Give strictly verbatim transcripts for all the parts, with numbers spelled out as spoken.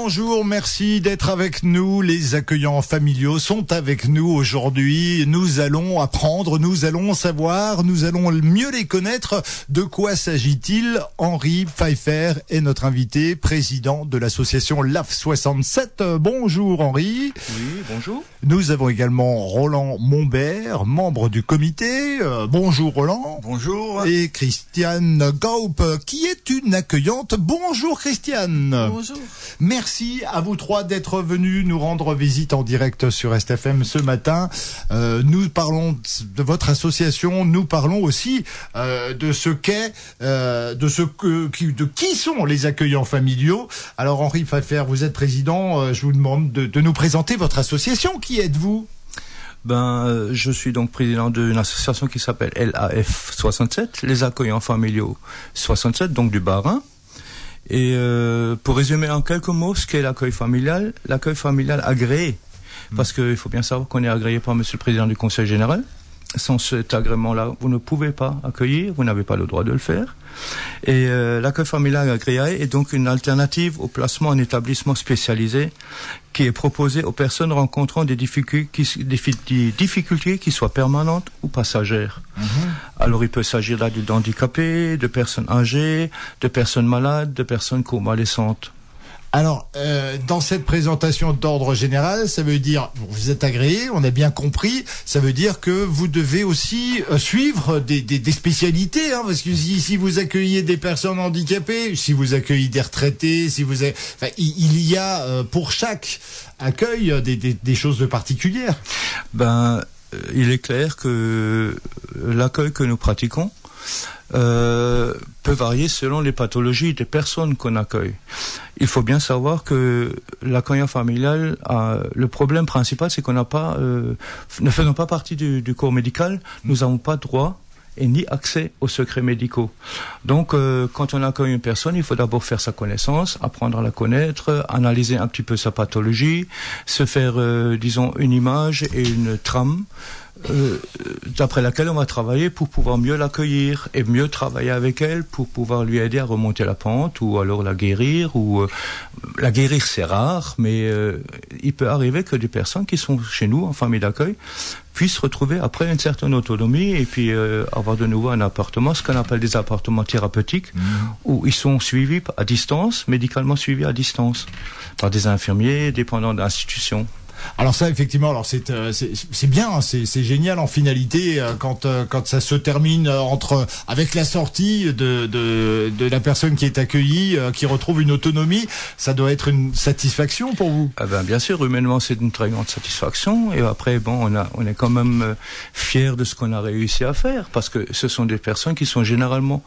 bonjour, merci d'être avec nous. Les accueillants familiaux sont avec nous aujourd'hui. Nous allons apprendre, nous allons savoir, nous allons mieux les connaître. De quoi s'agit-il? Henri Pfeiffer est notre invité, président de l'association L A F soixante-sept. Bonjour Henri. Oui, bonjour. Nous avons également Roland Mombert, membre du comité. Euh, bonjour Roland. Bonjour. Et Christiane Gaup, qui est une accueillante. Bonjour Christiane. Bonjour. Merci à vous trois d'être venus nous rendre visite en direct sur S T F M ce matin. Euh, nous parlons de votre association, nous parlons aussi euh, de ce qu'est, euh, de ce que, qui, de qui sont les accueillants familiaux. Alors Henri Pfeiffer, vous êtes président. Euh, je vous demande de, de nous présenter votre association. Qui êtes-vous? Ben, euh, je suis donc président d'une association qui s'appelle L A F soixante-sept, les accueillants familiaux soixante-sept, donc du Bas-Rhin. Et euh, pour résumer en quelques mots ce qu'est l'accueil familial, l'accueil familial agréé, parce qu'il faut bien savoir qu'on est agréé par Monsieur le Président du Conseil Général. Sans cet agrément-là, vous ne pouvez pas accueillir, vous n'avez pas le droit de le faire. Et euh, l'accueil familial agréé est donc une alternative au placement en établissement spécialisé qui est proposé aux personnes rencontrant des difficultés qui, des difficultés qui soient permanentes ou passagères. Mmh. Alors il peut s'agir d'adultes handicapés, de personnes âgées, de personnes malades, de personnes convalescentes. Alors, euh, dans cette présentation d'ordre général, ça veut dire, vous êtes agréé, on a bien compris, ça veut dire que vous devez aussi euh, suivre des, des, des spécialités, hein, parce que si, si vous accueillez des personnes handicapées, si vous accueillez des retraités, si vous avez, enfin, il, il y a euh, pour chaque accueil des, des, des choses de particulières. Ben, euh, il est clair que l'accueil que nous pratiquons Euh, peut varier selon les pathologies des personnes qu'on accueille. Il faut bien savoir que l'accueillant familial, a, le problème principal, c'est qu'on n'a pas, euh, ne faisant pas partie du, du corps médical, nous n'avons pas droit et ni accès aux secrets médicaux. Donc, euh, quand on accueille une personne, il faut d'abord faire sa connaissance, apprendre à la connaître, analyser un petit peu sa pathologie, se faire, euh, disons, une image et une trame Euh, d'après laquelle on va travailler pour pouvoir mieux l'accueillir et mieux travailler avec elle pour pouvoir lui aider à remonter la pente ou alors la guérir ou euh, la guérir c'est rare mais euh, il peut arriver que des personnes qui sont chez nous en famille d'accueil puissent retrouver après une certaine autonomie et puis euh, avoir de nouveau un appartement, ce qu'on appelle des appartements thérapeutiques, mmh. où ils sont suivis à distance, médicalement suivis à distance par des infirmiers dépendants d'institutions. Alors ça, effectivement, alors c'est euh, c'est, c'est bien, hein, c'est, c'est génial en finalité euh, quand euh, quand ça se termine euh, entre avec la sortie de de de la personne qui est accueillie, euh, qui retrouve une autonomie, ça doit être une satisfaction pour vous. Ah ben bien sûr, humainement c'est une très grande satisfaction et après bon on a on est quand même euh, fiers de ce qu'on a réussi à faire parce que ce sont des personnes qui sont généralement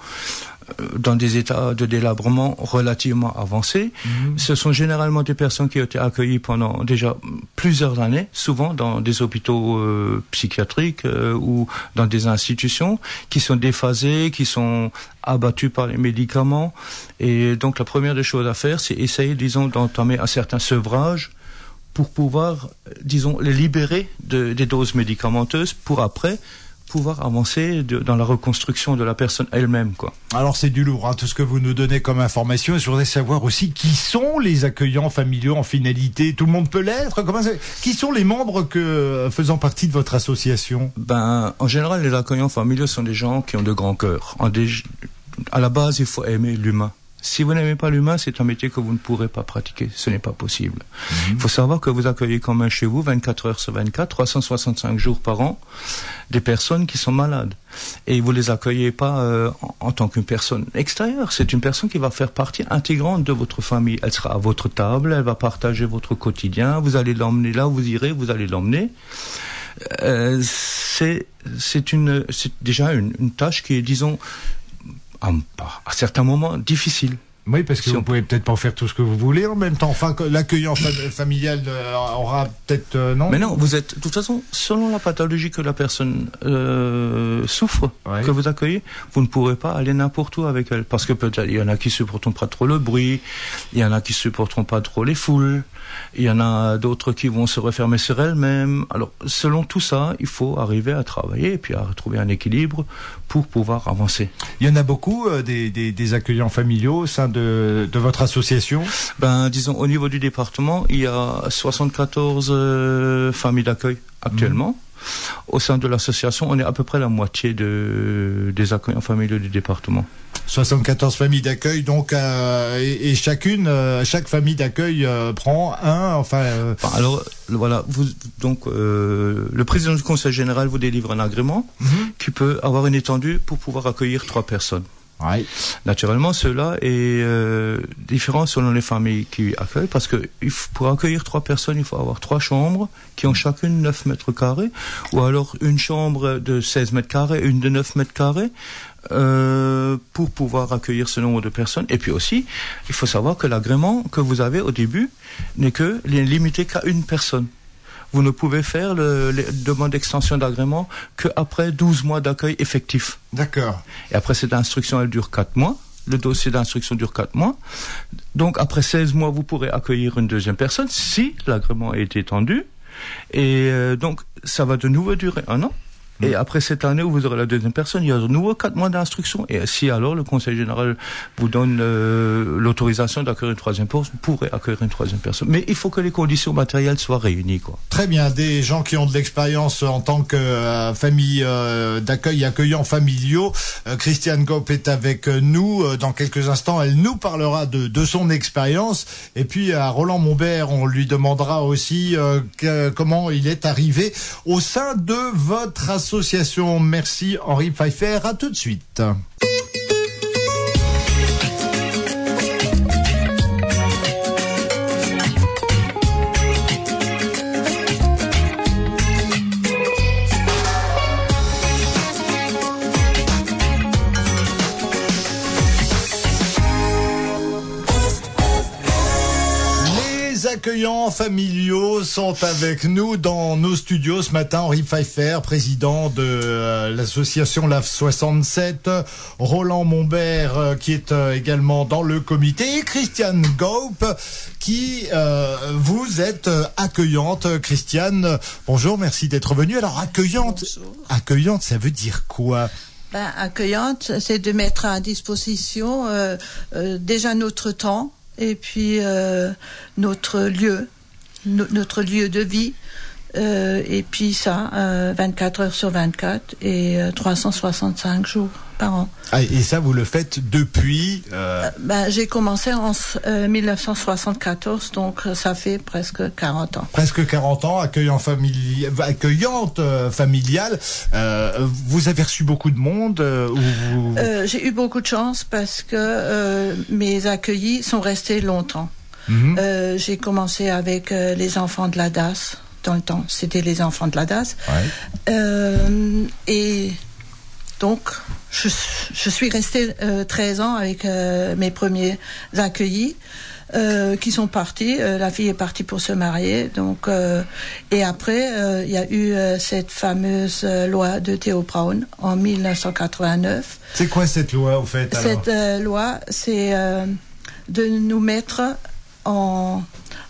dans des états de délabrement relativement avancés. Mmh. Ce sont généralement des personnes qui ont été accueillies pendant déjà plusieurs années, souvent dans des hôpitaux euh, psychiatriques euh, ou dans des institutions, qui sont déphasées, qui sont abattues par les médicaments. Et donc la première des choses à faire, c'est essayer, disons, d'entamer un certain sevrage pour pouvoir, disons, les libérer de, des doses médicamenteuses pour après pouvoir avancer de, dans la reconstruction de la personne elle-même, quoi. Alors c'est du lourd, hein, tout ce que vous nous donnez comme information. Je voudrais savoir aussi qui sont les accueillants familiaux en finalité. Tout le monde peut l'être. Comment c'est... Qui sont les membres que faisant partie de votre association? Ben, en général, les accueillants familiaux sont des gens qui ont de grands cœurs. En des... À la base, il faut aimer l'humain. Si vous n'aimez pas l'humain, c'est un métier que vous ne pourrez pas pratiquer. Ce n'est pas possible. Mmh. Il faut savoir que vous accueillez quand même chez vous, vingt-quatre heures sur vingt-quatre, trois cent soixante-cinq jours par an, des personnes qui sont malades. Et vous les accueillez pas euh, en, en tant qu'une personne extérieure. C'est une personne qui va faire partie intégrante de votre famille. Elle sera à votre table, elle va partager votre quotidien. Vous allez l'emmener là où vous irez, vous allez l'emmener. Euh, c'est, c'est, une, c'est déjà une, une tâche qui est, disons, à, à certains moments difficile. Oui, parce que si vous on... pouvez peut-être pas faire tout ce que vous voulez en même temps. Enfin, l'accueillant fa- familial euh, aura peut-être euh, non. Mais non, vous êtes de toute façon selon la pathologie que la personne euh, souffre, ouais. que vous accueillez, vous ne pourrez pas aller n'importe où avec elle, parce que peut-être il y en a qui supporteront pas trop le bruit, il y en a qui supporteront pas trop les foules, il y en a d'autres qui vont se refermer sur elles-mêmes. Alors, selon tout ça, il faut arriver à travailler et puis à retrouver un équilibre pour pouvoir avancer. Il y en a beaucoup euh, des, des, des accueillants familiaux au sein de de, de votre association? Ben, disons, au niveau du département, il y a soixante-quatorze euh, familles d'accueil actuellement. Mmh. Au sein de l'association, on est à peu près la moitié de, des accueillants familiaux du département. soixante-quatorze familles d'accueil, donc, euh, et, et chacune, euh, chaque famille d'accueil euh, prend un, enfin... Euh... Enfin, alors, voilà, vous, donc, euh, le président du conseil général vous délivre un agrément mm-hmm. qui peut avoir une étendue pour pouvoir accueillir trois personnes. Ouais. Naturellement, cela est euh, différent selon les familles qui accueillent, parce que pour accueillir trois personnes, il faut avoir trois chambres qui ont chacune neuf mètres carrés, ou alors une chambre de seize mètres carrés, une de neuf mètres carrés, euh, pour pouvoir accueillir ce nombre de personnes. Et puis aussi, il faut savoir que l'agrément que vous avez au début n'est que limité qu'à une personne. Vous ne pouvez faire le, le demande d'extension d'agrément qu'après douze mois d'accueil effectif. D'accord. Et après, cette instruction, elle dure quatre mois. Le dossier d'instruction dure quatre mois. Donc, après seize mois, vous pourrez accueillir une deuxième personne si l'agrément est étendu. Et euh, donc, ça va de nouveau durer un an. Et après cette année où vous aurez la deuxième personne, il y a de nouveau quatre mois d'instruction. Et si alors le conseil général vous donne euh, l'autorisation d'accueillir une troisième personne, vous pourrez accueillir une troisième personne. Mais il faut que les conditions matérielles soient réunies, quoi. Très bien. Des gens qui ont de l'expérience en tant que euh, famille euh, d'accueil, accueillants familiaux. Euh, Christiane Gaup est avec nous. Euh, dans quelques instants, elle nous parlera de, de son expérience. Et puis à Roland Mombert, on lui demandera aussi euh, que, comment il est arrivé au sein de votre association. Association. Merci Henri Pfeiffer, à tout de suite. Les accueillants familiaux sont avec nous dans nos studios ce matin. Henri Pfeiffer, président de euh, l'association L A F soixante-sept, Roland Mombert euh, qui est euh, également dans le comité, et Christiane Gaup qui euh, vous êtes euh, accueillante. Christiane, bonjour, merci d'être venue. Alors accueillante, bonjour. Accueillante, ça veut dire quoi? Ben, accueillante, c'est de mettre à disposition euh, euh, déjà notre temps et puis euh, notre lieu, no- notre lieu de vie, euh, et puis ça, euh, vingt-quatre heures sur vingt-quatre et euh, trois cent soixante-cinq jours par an. Ah, et ça, vous le faites depuis euh... Euh, ben, j'ai commencé en euh, dix-neuf cent soixante-quatorze, donc ça fait presque quarante ans. Presque quarante ans, accueillant famili... accueillante euh, familiale. Euh, vous avez reçu beaucoup de monde euh, ou vous... euh, J'ai eu beaucoup de chance parce que euh, mes accueillis sont restés longtemps. Mm-hmm. Euh, j'ai commencé avec euh, les enfants de la D A S. Dans le temps, c'était les enfants de la D A S. Ouais. Euh, et donc, je, je suis restée euh, treize ans avec euh, mes premiers accueillis euh, qui sont partis. Euh, la fille est partie pour se marier. Donc, euh, et après, euh, il y a eu euh, cette fameuse euh, loi de Theo Braun en dix-neuf cent quatre-vingt-neuf. C'est quoi cette loi, au fait, alors ? Cette euh, loi, c'est euh, de nous mettre en...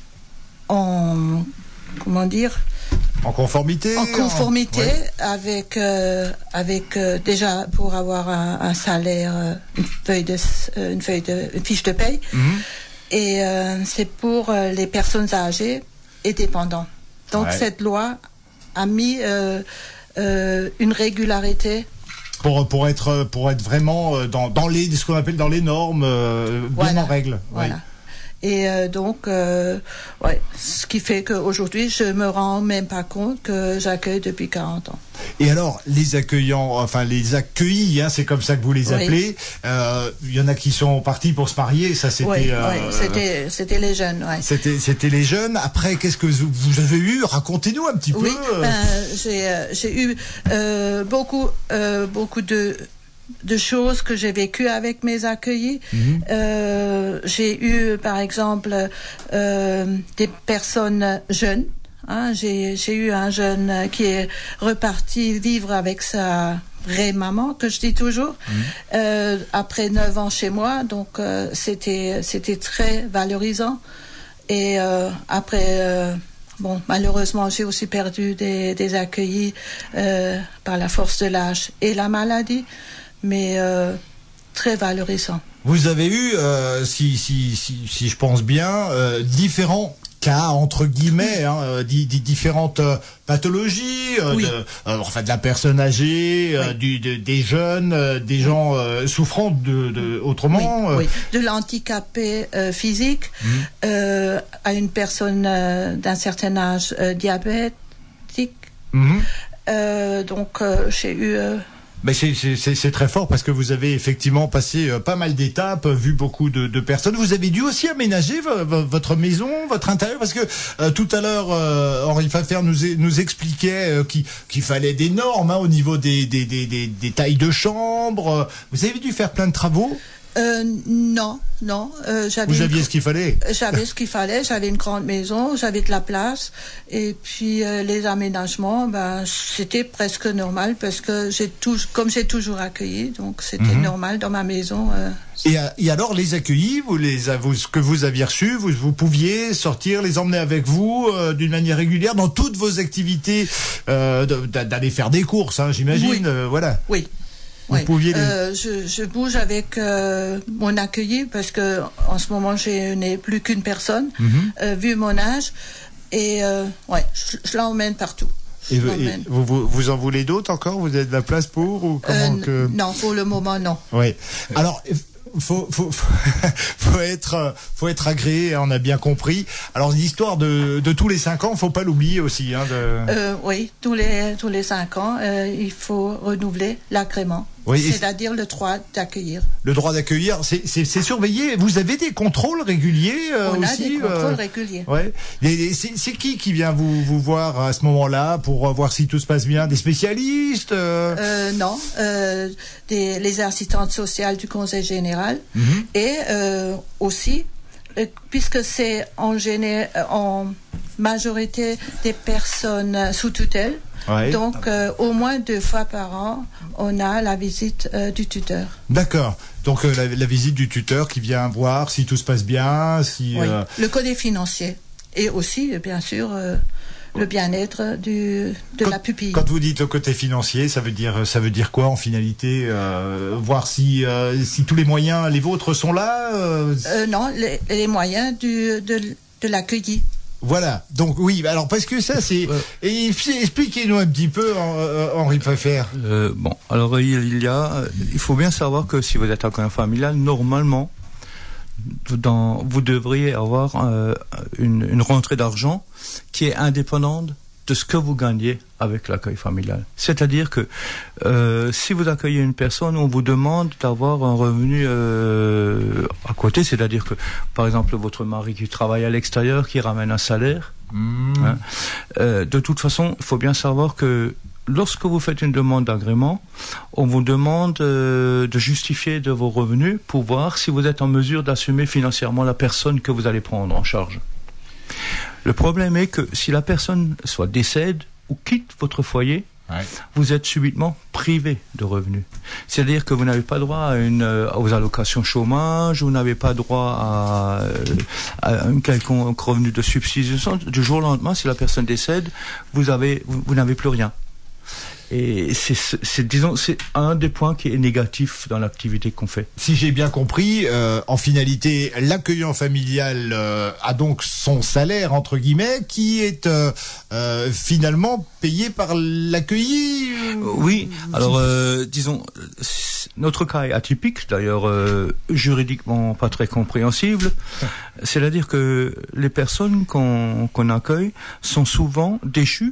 en comment dire, en conformité en conformité en... Ouais. avec euh, avec euh, déjà pour avoir un, un salaire, euh, une feuille de euh, une feuille de une fiche de paye, mm-hmm. et euh, c'est pour euh, les personnes âgées et dépendants. Donc ouais. Cette loi a mis euh, euh, une régularité pour pour être pour être vraiment dans dans les ce qu'on appelle dans les normes, euh, bien voilà. en règle. Voilà. Ouais. Et euh, donc, euh, ouais, ce qui fait qu'aujourd'hui, je me rends même pas compte que j'accueille depuis quarante ans. Et alors, les accueillants, enfin les accueillis, hein, c'est comme ça que vous les appelez. Il oui. euh, y en a qui sont partis pour se marier, ça c'était. Oui, euh, oui, c'était, c'était les jeunes. Ouais. C'était, c'était les jeunes. Après, qu'est-ce que vous, vous avez eu ? Racontez-nous un petit oui, peu. Ben, j'ai, euh, j'ai eu euh, beaucoup, euh, beaucoup de. de choses que j'ai vécues avec mes accueillis. Mmh. Euh, j'ai eu, par exemple, euh, des personnes jeunes. Hein, j'ai, j'ai eu un jeune qui est reparti vivre avec sa vraie maman, que je dis toujours, mmh. euh, après neuf ans chez moi. Donc, euh, c'était, c'était très valorisant. Et euh, après... Euh, Bon, malheureusement, j'ai aussi perdu des, des accueillis euh, par la force de l'âge et la maladie, mais euh, très valorisant. Vous avez eu, euh, si, si, si, si je pense bien, euh, différents cas entre guillemets, hein, di, di, différentes euh, pathologies, euh, oui. de, euh, enfin de la personne âgée, euh, oui. du, de, des jeunes, euh, des gens euh, souffrant de, de autrement. Oui, euh... oui. De l'handicapé euh, physique mmh. euh, à une personne euh, d'un certain âge euh, diabétique. Mmh. Euh, donc euh, j'ai eu euh, Ben c'est, c'est, c'est très fort parce que vous avez effectivement passé euh, pas mal d'étapes, vu beaucoup de, de personnes. Vous avez dû aussi aménager v- v- votre maison, votre intérieur, parce que euh, tout à l'heure, euh, Henri Pfeffer nous, nous expliquait euh, qu'il, qu'il fallait des normes hein, au niveau des, des, des, des, des tailles de chambre. Vous avez dû faire plein de travaux ? Euh, non, non. Euh, j'avais Vous aviez une... ce qu'il fallait. J'avais ce qu'il fallait. J'avais une grande maison, j'avais de la place, et puis euh, les aménagements, ben c'était presque normal parce que j'ai tout, comme j'ai toujours accueilli, donc c'était mm-hmm. normal dans ma maison. Euh... Et, et alors les accueillis, vous les, vous, ce que vous aviez reçu, vous, vous pouviez sortir, les emmener avec vous euh, d'une manière régulière dans toutes vos activités, euh, d'aller faire des courses, hein, j'imagine, oui. euh, voilà. Oui. Vous oui. pouviez les... euh, je, je bouge avec euh, mon accueilli parce que en ce moment je n'ai plus qu'une personne mm-hmm. euh, vu mon âge et euh, ouais je, je l'emmène partout. Je et, et vous, vous vous en voulez d'autres encore? Vous avez de la place pour ou comment euh, que... Non, pour le moment non. Oui. Alors. Faut, faut, faut, faut être, faut être agréé, on a bien compris. Alors l'histoire de, de tous les cinq ans, faut pas l'oublier aussi, hein. De... Euh, oui, tous les, tous les cinq ans, euh, il faut renouveler l'agrément. Oui, c'est-à-dire le droit d'accueillir. Le droit d'accueillir, c'est, c'est, c'est surveillé. Vous avez des contrôles réguliers euh, On aussi. On a des contrôles euh... réguliers. Ouais. Et c'est, c'est qui qui vient vous, vous voir à ce moment-là pour voir si tout se passe bien? Des spécialistes euh... Euh, Non, euh, des, les assistantes sociales du Conseil général mm-hmm. et euh, aussi, euh, puisque c'est en, géné, en majorité des personnes sous tutelle. Ouais. Donc, euh, au moins deux fois par an, on a la visite euh, du tuteur. D'accord. Donc, euh, la, la visite du tuteur qui vient voir si tout se passe bien, si... Oui. Euh... Le côté financier. Et aussi, bien sûr, euh, le bien-être du, de quand, la pupille. Quand vous dites le côté financier, ça veut dire, ça veut dire quoi en finalité euh, voir si, euh, si tous les moyens, les vôtres, sont là euh... Euh, Non, les, les moyens du, de, de l'accueilli. Voilà, donc oui, alors parce que ça c'est... Euh, et expliquez-nous un petit peu, Henri Pfeffer. Euh, bon, alors il y a... Il faut bien savoir que si vous êtes accueillant familial, normalement, dans, vous devriez avoir euh, une, une rentrée d'argent qui est indépendante de ce que vous gagnez avec l'accueil familial. C'est-à-dire que euh, si vous accueillez une personne, on vous demande d'avoir un revenu euh, à côté, c'est-à-dire que, par exemple, votre mari qui travaille à l'extérieur, qui ramène un salaire, mmh. hein, euh, de toute façon, il faut bien savoir que lorsque vous faites une demande d'agrément, on vous demande euh, de justifier de vos revenus pour voir si vous êtes en mesure d'assumer financièrement la personne que vous allez prendre en charge. Le problème est que si la personne soit décède ou quitte votre foyer, ouais. vous êtes subitement privé de revenus. C'est-à-dire que vous n'avez pas droit à une, euh, aux allocations chômage, vous n'avez pas droit à, à un quelconque revenu de subsistance. Du jour au lendemain, si la personne décède, vous avez, vous, vous n'avez plus rien. Et c'est, c'est, disons, c'est un des points qui est négatif dans l'activité qu'on fait. Si j'ai bien compris, euh, en finalité, l'accueillant familial euh, a donc son salaire, entre guillemets, qui est euh, euh, finalement payé par l'accueilli. Oui, alors euh, disons, notre cas est atypique, d'ailleurs euh, juridiquement pas très compréhensible. C'est-à-dire que les personnes qu'on, qu'on accueille sont souvent déchues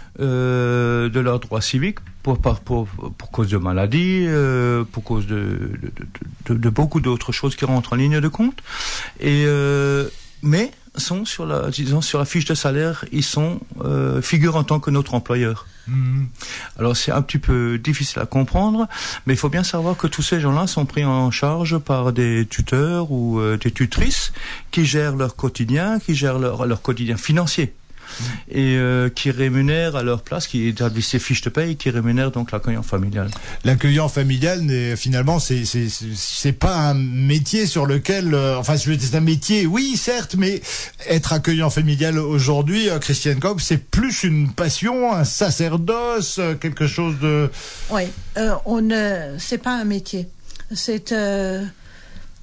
Euh, de leurs droits civiques pour, pour, pour, pour cause de maladie, euh, pour cause de, de, de, de, de beaucoup d'autres choses qui rentrent en ligne de compte. Et, euh, mais sont sur la, disons, sur la fiche de salaire, ils sont, euh, figurent en tant que notre employeur. Mmh. Alors c'est un petit peu difficile à comprendre, mais il faut bien savoir que tous ces gens-là sont pris en charge par des tuteurs ou euh, des tutrices qui gèrent leur quotidien, qui gèrent leur, leur quotidien financier. Et euh, qui rémunèrent à leur place, qui établissent ces fiches de paye, qui rémunèrent donc l'accueillant familial. L'accueillant familial, n'est, finalement, c'est, c'est, c'est, c'est pas un métier sur lequel, euh, enfin, c'est un métier, oui, certes, mais être accueillant familial aujourd'hui, euh, Christiane Kopp, c'est plus une passion, un sacerdoce, euh, quelque chose de. Oui, euh, on ne, c'est pas un métier, c'est. Euh...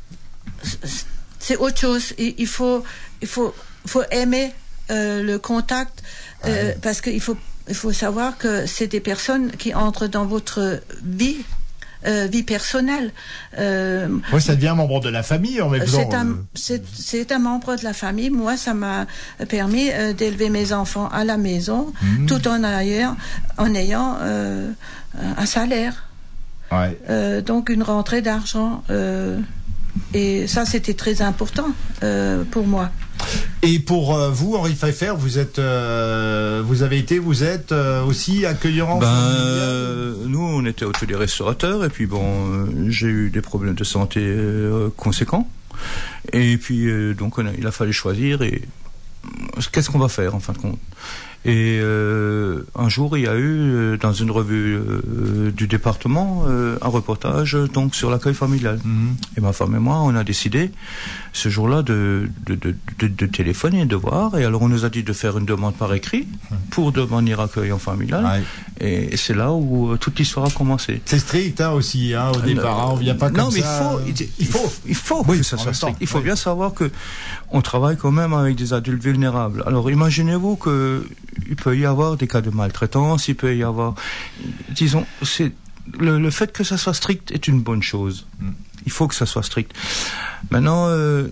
c'est autre chose. Il, il faut, il faut, faut aimer euh, le contact euh, ouais. parce qu'il faut, il faut savoir que c'est des personnes qui entrent dans votre vie. Euh, vie personnelle. Euh, oui, ça devient un membre de la famille en même temps. C'est un, c'est, c'est un membre de la famille. Moi, ça m'a permis euh, d'élever mes enfants à la maison, mmh. tout en ayant, en ayant euh, un salaire. Ouais. Euh, donc une rentrée d'argent. Euh, et ça, c'était très important euh, pour moi. Et pour euh, vous, Henri Pfeiffer, vous êtes, euh, vous avez été, vous êtes euh, aussi accueillant. Ben, euh, nous, on était hôteliers restaurateurs, et puis bon, euh, j'ai eu des problèmes de santé euh, conséquents, et puis euh, donc on a, il a fallu choisir. Et qu'est-ce qu'on va faire en fin de compte? Et euh, un jour, il y a eu euh, dans une revue euh, du département euh, un reportage donc sur l'accueil familial. Mmh. Et ma femme et moi, on a décidé ce jour-là de de, de, de de téléphoner, de voir. Et alors on nous a dit de faire une demande par écrit pour devenir accueillant familial. Ouais. Et c'est là où euh, toute l'histoire a commencé. C'est strict hein, aussi hein, au départ. Euh, hein, on vient pas comme non, mais ça. il faut, il, il faut, il faut oui, que ça soit strict. Il faut oui. bien savoir que on travaille quand même avec des adultes vulnérables. Alors imaginez-vous que il peut y avoir des cas de maltraitance, il peut y avoir, disons, c'est le, le fait que ça soit strict est une bonne chose. Mm. Il faut que ça soit strict. Maintenant, euh,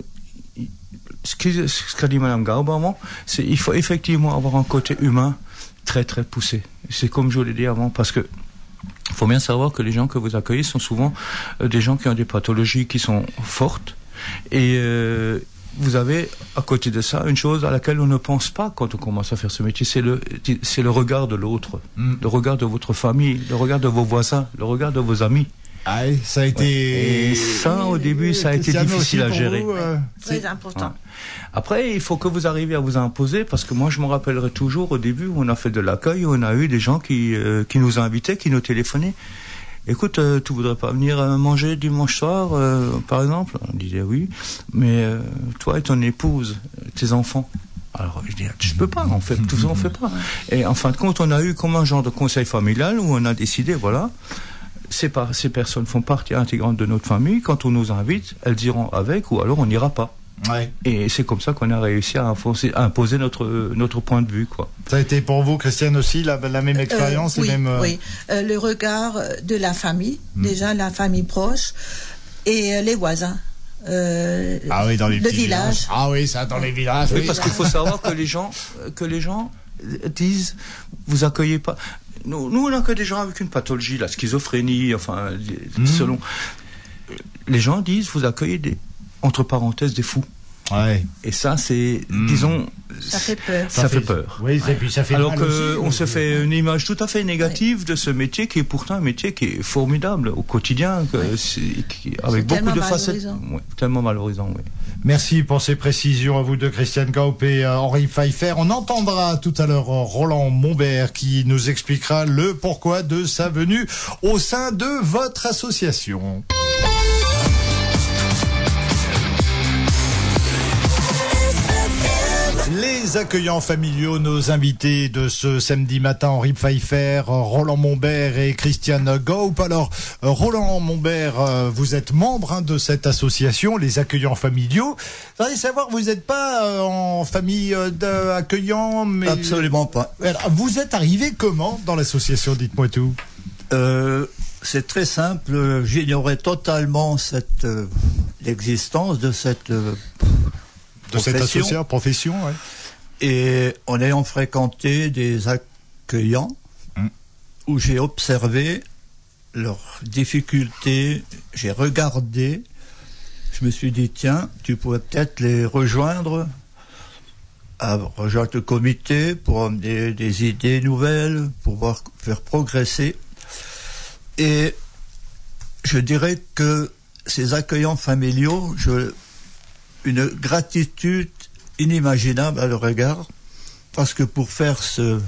ce, qui, ce qu'a dit Madame Garber, c'est il faut effectivement avoir un côté humain très très poussé. C'est comme je l'ai dit avant, parce que il faut bien savoir que les gens que vous accueillez sont souvent euh, des gens qui ont des pathologies qui sont fortes et euh, vous avez, à côté de ça, une chose à laquelle on ne pense pas quand on commence à faire ce métier, c'est le, c'est le regard de l'autre, mm. le regard de votre famille, le regard de vos voisins, le regard de vos amis. Ah, ça a été... Ouais. Et ça, au début, ça a été difficile à gérer. Vous, euh, Très important. Ouais. Après, il faut que vous arriviez à vous imposer, parce que moi, je me rappellerai toujours, au début, où on a fait de l'accueil, on a eu des gens qui, euh, qui nous invitaient, qui nous téléphonaient. Écoute, euh, tu voudrais pas venir euh, manger dimanche soir, euh, par exemple? On disait oui, mais euh, toi et ton épouse, tes enfants. Alors je dis, je peux pas, on fait tout ça, on fait pas. Et en fin de compte, on a eu comme un genre de conseil familial où on a décidé, voilà, ces, par, ces personnes font partie intégrante de notre famille. Quand on nous invite, elles iront avec, ou alors on n'ira pas. Ouais. Et c'est comme ça qu'on a réussi à, enfoncer, à imposer notre notre point de vue, quoi. Ça a été pour vous, Christiane, aussi la, la même expérience euh, oui, et même. Euh... Oui, euh, le regard de la famille, mmh. déjà la famille proche et euh, les voisins. Euh, ah oui, dans les le petits village. villages. Ah oui, ça dans les villages. Oui, oui. parce qu'il faut savoir que les gens que les gens disent, vous accueillez pas. Nous, nous on accueille des gens avec une pathologie, la schizophrénie, enfin, mmh. selon. Les gens disent, vous accueillez des, entre parenthèses, des fous. Ouais. Et ça, c'est, mmh. disons, ça fait peur. Ça, ça fait, fait peur. Oui, ouais. Puis ça fait alors mal que aussi, on se fait une image tout à fait négative ouais. de ce métier qui est pourtant un métier qui est formidable au quotidien, que ouais. c'est, qui, avec c'est beaucoup de facettes, ouais, tellement valorisant. Oui. Merci pour ces précisions à vous deux, Christiane Gaup et euh, Henri Pfeiffer. On entendra tout à l'heure euh, Roland Mombert qui nous expliquera le pourquoi de sa venue au sein de votre association. Les accueillants familiaux, nos invités de ce samedi matin, Henri Pfeiffer, Roland Mombert et Christiane Gaup. Alors, Roland Mombert, vous êtes membre hein, de cette association, les accueillants familiaux. Vous allez savoir, vous n'êtes pas euh, en famille euh, accueillant, mais... Absolument pas. Alors, vous êtes arrivé comment dans l'association? Dites-moi tout. Euh, c'est très simple. J'ignorais totalement cette, euh, l'existence de cette... Euh, De cette association, profession, ouais. Et en ayant fréquenté des accueillants, mmh. où j'ai observé leurs difficultés, j'ai regardé, je me suis dit, tiens, tu pourrais peut-être les rejoindre, à rejoindre le comité pour amener des idées nouvelles, pour pouvoir faire progresser. Et je dirais que ces accueillants familiaux, je... une gratitude inimaginable à leur égard, parce que pour faire ce...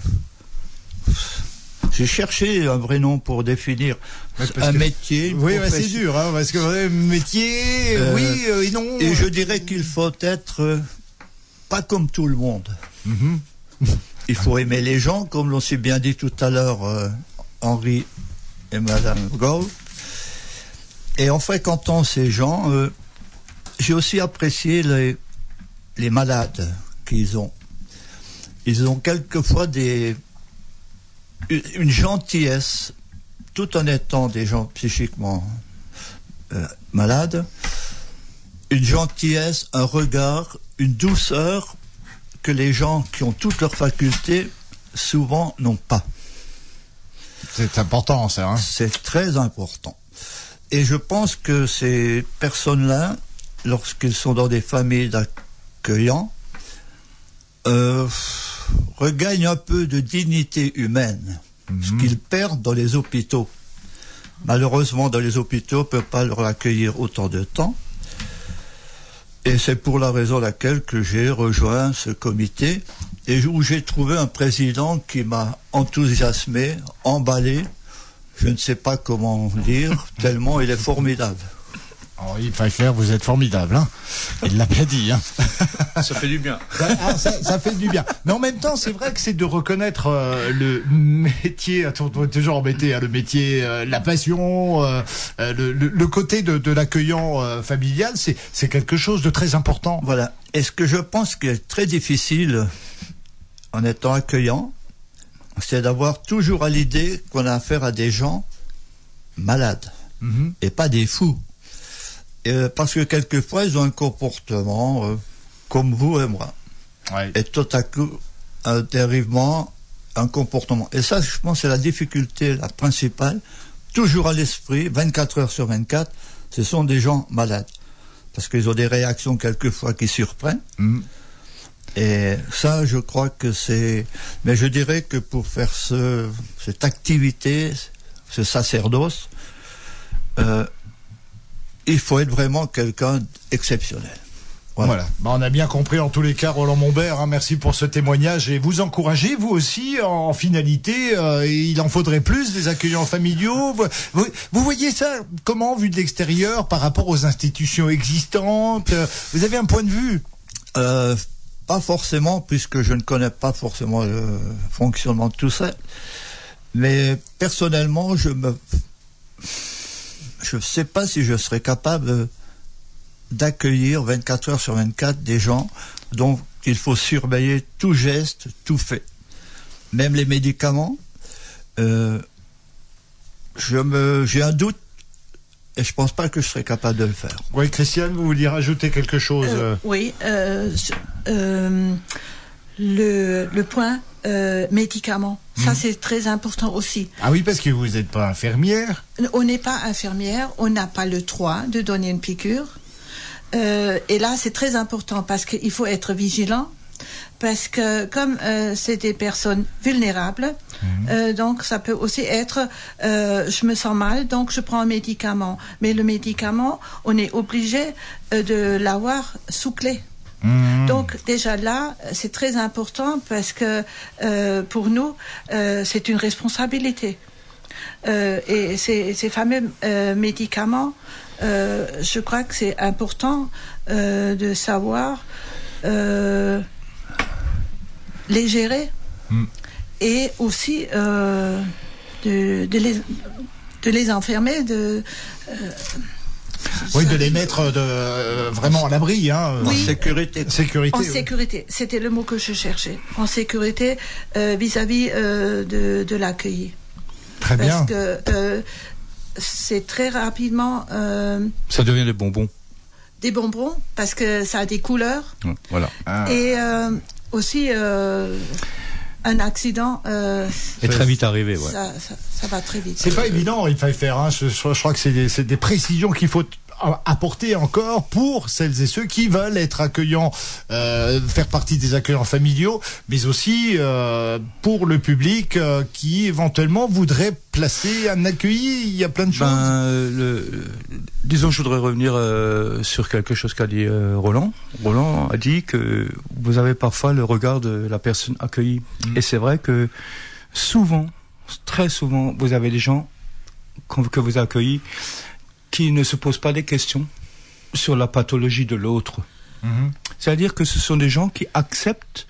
J'ai cherché un vrai nom pour définir un que... métier. Oui, ouais, c'est dur, hein, parce que euh, métier, euh, oui euh, et non. Et je dirais qu'il faut être euh, pas comme tout le monde. Mm-hmm. Il faut aimer les gens, comme l'ont si bien dit tout à l'heure euh, Henri et Madame Gaup. Et en fréquentant ces gens... Euh, j'ai aussi apprécié les, les malades qu'ils ont. Ils ont quelquefois des, une, une gentillesse, tout en étant des gens psychiquement euh, malades, une gentillesse, un regard, une douceur que les gens qui ont toutes leurs facultés souvent n'ont pas. C'est important, ça. Hein. C'est très important. Et je pense que ces personnes-là, lorsqu'ils sont dans des familles d'accueillants, euh, regagnent un peu de dignité humaine, mmh. ce qu'ils perdent dans les hôpitaux. Malheureusement, dans les hôpitaux, on ne peut pas leur accueillir autant de temps. Et c'est pour la raison laquelle que j'ai rejoint ce comité et où j'ai trouvé un président qui m'a enthousiasmé, emballé. Je ne sais pas comment dire, tellement il est formidable. Henri Pfeiffer, vous êtes formidable, hein. Il l'a bien dit, hein. Ça fait du bien. Ça, ça, ça fait du bien. Mais en même temps, c'est vrai que c'est de reconnaître euh, le métier, attends, on va toujours embêter, hein, le métier, euh, la passion, euh, le, le, le côté de, de l'accueillant euh, familial, c'est, c'est quelque chose de très important. Voilà. Et ce que je pense qui est très difficile en étant accueillant, c'est d'avoir toujours à l'idée qu'on a affaire à des gens malades mm-hmm. et pas des fous. Et parce que quelquefois, ils ont un comportement euh, comme vous et moi. Ouais. Et tout à coup, un dérivement, un comportement. Et ça, je pense, c'est la difficulté, la principale. Toujours à l'esprit, vingt-quatre heures sur vingt-quatre, ce sont des gens malades. Parce qu'ils ont des réactions quelquefois qui surprennent. Mmh. Et ça, je crois que c'est... Mais je dirais que pour faire ce, cette activité, ce sacerdoce, euh, il faut être vraiment quelqu'un d'exceptionnel. Voilà. voilà. Bah, on a bien compris en tous les cas, Roland Mombert. Hein, merci pour ce témoignage et vous encouragez, vous aussi, en, en finalité. Euh, il en faudrait plus des accueillants familiaux. Vous, vous, vous voyez ça comment, vu de l'extérieur, par rapport aux institutions existantes? Vous avez un point de vue? euh, Pas forcément, puisque je ne connais pas forcément le fonctionnement de tout ça. Mais personnellement, je me... je ne sais pas si je serais capable d'accueillir vingt-quatre heures sur vingt-quatre des gens dont il faut surveiller tout geste, tout fait. Même les médicaments, euh, je me, j'ai un doute et je ne pense pas que je serais capable de le faire. Oui, Christiane, vous vouliez rajouter quelque chose? euh, Oui, euh, euh, le, le point euh, médicaments, mmh. ça c'est très important aussi. Ah oui, parce que vous n'êtes pas infirmière. On n'est pas infirmière, on n'a pas le droit de donner une piqûre. Euh, et là, c'est très important parce qu'il faut être vigilant. Parce que comme euh, c'est des personnes vulnérables, mmh. euh, donc ça peut aussi être, euh, je me sens mal, donc je prends un médicament. Mais le médicament, on est obligé euh, de l'avoir sous clé. Mmh. Donc déjà là, c'est très important parce que euh, pour nous, euh, c'est une responsabilité. Euh, et ces, ces fameux euh, médicaments, euh, je crois que c'est important euh, de savoir euh, les gérer mmh. et aussi euh, de, de, les, de les enfermer, de... Euh, Oui, de les mettre de, euh, vraiment à l'abri, hein. Oui. En sécurité. sécurité. En oui. sécurité, c'était le mot que je cherchais. En sécurité euh, vis-à-vis euh, de, de l'accueilli. Très bien. Parce que euh, c'est très rapidement... Euh, ça devient des bonbons. Des bonbons, parce que ça a des couleurs. Ouais, voilà. Ah. Et euh, aussi... Euh, un accident euh, est très vite arrivé, ouais. Ça, ça, ça va très vite. C'est pas évident, il fallait faire. Hein. Je, je, je crois que c'est des, c'est des précisions qu'il faut apporter encore pour celles et ceux qui veulent être accueillants, euh, faire partie des accueillants familiaux, mais aussi euh, pour le public euh, qui éventuellement voudrait placer un accueilli. Il y a plein de choses. Ben, le, disons, je voudrais revenir euh, sur quelque chose qu'a dit euh, Roland. Roland a dit que vous avez parfois le regard de la personne accueillie. Mmh. Et c'est vrai que souvent, très souvent, vous avez des gens que vous accueillez qui ne se posent pas des questions sur la pathologie de l'autre. Mmh. C'est-à-dire que ce sont des gens qui acceptent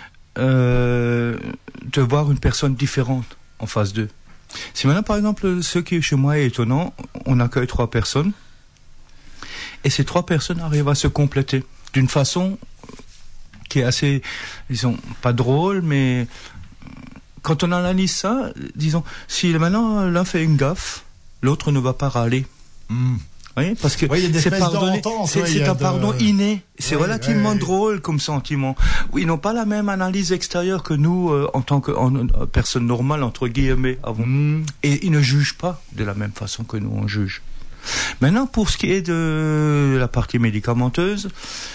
euh, de voir une personne différente en face d'eux. Si maintenant, par exemple, ce qui est chez moi est étonnant, on accueille trois personnes, Et ces trois personnes arrivent à se compléter d'une façon qui est assez, disons, pas drôle, mais quand on analyse ça, disons, si maintenant l'un fait une gaffe, l'autre ne va pas râler. Mmh. Oui, parce que oui, c'est pardonné, c'est, ouais, c'est un de... pardon inné. C'est oui, relativement oui, oui. drôle comme sentiment. Oui, ils n'ont pas la même analyse extérieure que nous, euh, en tant que en, en, personne normale, entre guillemets, avons. Mm. Et ils ne jugent pas de la même façon que nous, on juge. Maintenant, pour ce qui est de la partie médicamenteuse,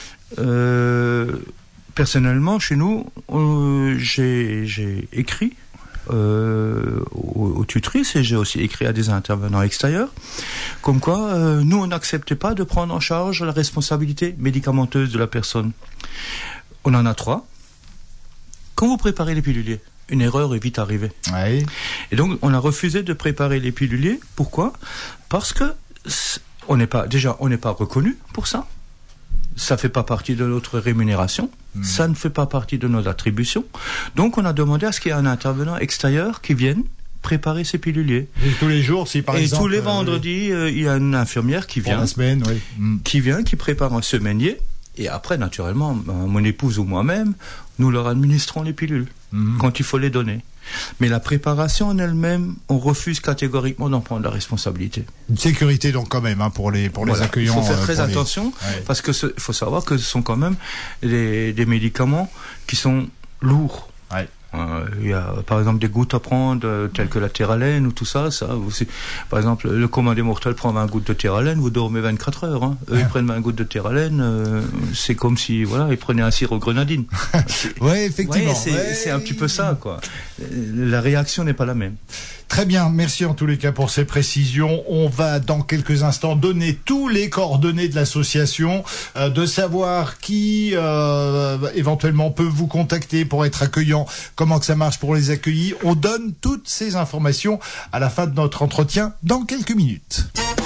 euh, personnellement, chez nous, euh, j'ai, j'ai écrit Euh, aux, aux tutrices, et j'ai aussi écrit à des intervenants extérieurs, comme quoi euh, nous on n'acceptait pas de prendre en charge la responsabilité médicamenteuse de la personne. On en a trois. Quand vous préparez les piluliers, une erreur est vite arrivée. Ouais. Et donc on a refusé de préparer les piluliers. Pourquoi ? Parce que on n'est pas déjà on n'est pas reconnu pour ça. Ça fait pas partie de notre rémunération, mmh. ça ne fait pas partie de nos attributions. Donc on a demandé à ce qu'il y ait un intervenant extérieur qui vienne préparer ces piluliers. Et tous les jours, si par Et exemple... tous les vendredis, euh, il y a une infirmière qui vient, pour la semaine, oui. mmh. qui vient, qui prépare un semainier. Et après, naturellement, mon épouse ou moi-même, nous leur administrons les pilules mmh. quand il faut les donner. Mais la préparation en elle-même, on refuse catégoriquement d'en prendre la responsabilité. Une sécurité donc quand même hein, pour les pour voilà. les accueillants. Il faut faire très euh, attention les... ouais. parce que il faut savoir que ce sont quand même des, des médicaments qui sont lourds. Ouais. Euh, il y a par exemple des gouttes à prendre euh, telles que la théralène ou tout ça. Ça aussi. Par exemple, le commandé mortel prend vingt gouttes de théralène, vous dormez vingt-quatre heures. Hein. Eux, ouais. ils prennent vingt gouttes de théralène, euh, c'est comme si voilà, ils prenaient un sirop grenadine. Oui, effectivement. Ouais, c'est, ouais. c'est un petit peu ça, quoi. La réaction n'est pas la même. Très bien, merci en tous les cas pour ces précisions. On va dans quelques instants donner tous les coordonnées de l'association, euh, de savoir qui euh, éventuellement peut vous contacter pour être accueillant, comment que ça marche pour les accueillis. On donne toutes ces informations à la fin de notre entretien dans quelques minutes.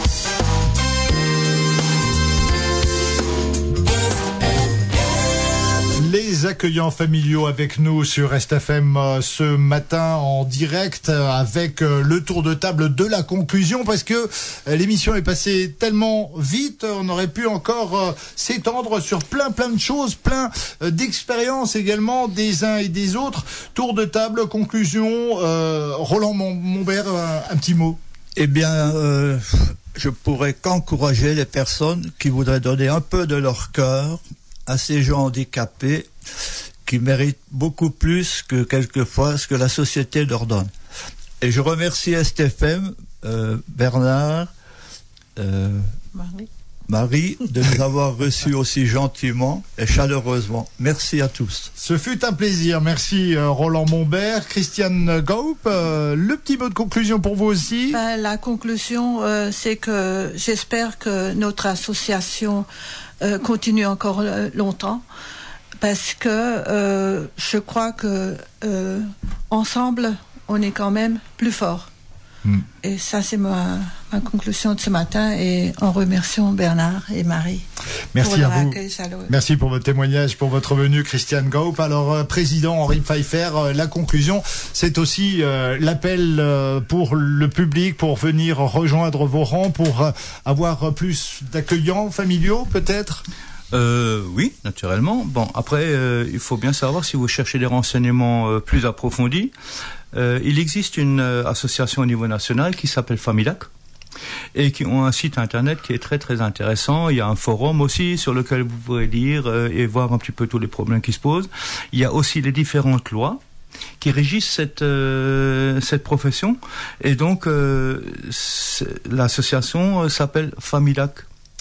Les accueillants familiaux avec nous sur Est F M euh, ce matin en direct euh, avec euh, le tour de table de la conclusion parce que euh, l'émission est passée tellement vite, on aurait pu encore euh, s'étendre sur plein plein de choses, plein euh, d'expériences également des uns et des autres. Tour de table, conclusion, euh, Roland Mombert, un, un petit mot. Eh bien, euh, je pourrais qu'encourager les personnes qui voudraient donner un peu de leur cœur à ces gens handicapés qui méritent beaucoup plus que quelquefois ce que la société leur donne. Et je remercie Est F M, euh, Bernard, euh, Marie. Marie, de nous avoir reçus aussi gentiment et chaleureusement. Merci à tous. Ce fut un plaisir. Merci euh, Roland Mombert. Christiane Gaup, euh, le petit mot de conclusion pour vous aussi. Ben, la conclusion, euh, c'est que j'espère que notre association euh, continue encore euh, longtemps parce que euh, je crois que euh, ensemble, on est quand même plus fort. Mm. Et ça, c'est ma, ma conclusion de ce matin. Et en remerciant Bernard et Marie. Merci pour à vous. Chaleureux. Merci pour votre témoignage, pour votre venue, Christiane Gaup. Alors, euh, président Henri Pfeiffer, euh, la conclusion, c'est aussi euh, l'appel euh, pour le public pour venir rejoindre vos rangs, pour euh, avoir plus d'accueillants familiaux, peut-être. Euh, oui, naturellement. Bon, après, euh, il faut bien savoir si vous cherchez des renseignements euh, plus approfondis. Euh, il existe une euh, association au niveau national qui s'appelle Familac et qui ont un site internet qui est très très intéressant. Il y a un forum aussi sur lequel vous pourrez lire euh, et voir un petit peu tous les problèmes qui se posent. Il y a aussi les différentes lois qui régissent cette euh, cette profession et donc euh, l'association euh, s'appelle Familac.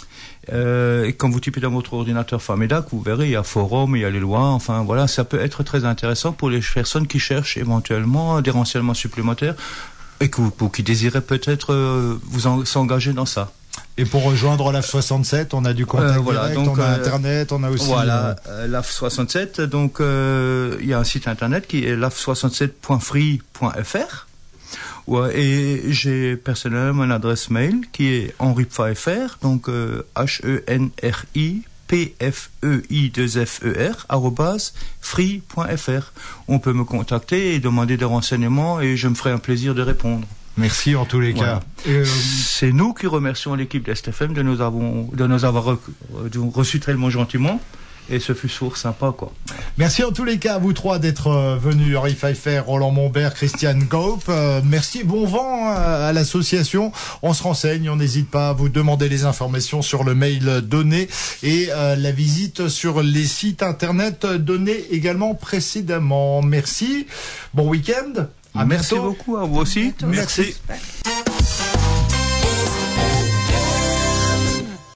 Euh, et quand vous typez dans votre ordinateur Familac, vous verrez, il y a forum, il y a les lois, enfin voilà, ça peut être très intéressant pour les personnes qui cherchent éventuellement des renseignements supplémentaires et que vous, pour qui désirez peut-être euh, vous en, s'engager dans ça. Et pour rejoindre l'A F soixante-sept, on a du contact euh, voilà, direct, donc, on a euh, Internet, on a aussi... Voilà, euh, l'A F soixante-sept, donc euh, il y a un site Internet qui est l'A F soixante-sept point free point f r. Ouais, et j'ai personnellement une adresse mail qui est Henri Pfeiffer, donc euh, H E N R I P F E I deux F E R arobase free point f r. On peut me contacter et demander des renseignements et je me ferai un plaisir de répondre. Merci en tous les Voilà. cas. Euh, C'est nous qui remercions l'équipe d'Est F M de nous, avons, de nous avoir re- de nous reçus tellement gentiment. Et ce fut sourd sympa, quoi. Merci en tous les cas à vous trois d'être euh, venus. Henri Pfeiffer, Roland Montbert, Christian Gaup. Euh, merci, bon vent à, à l'association. On se renseigne, on n'hésite pas à vous demander les informations sur le mail donné et euh, la visite sur les sites internet donnés également précédemment. Merci, bon week-end. À Merci bientôt. beaucoup à vous aussi. Bientôt. Merci. Ouais.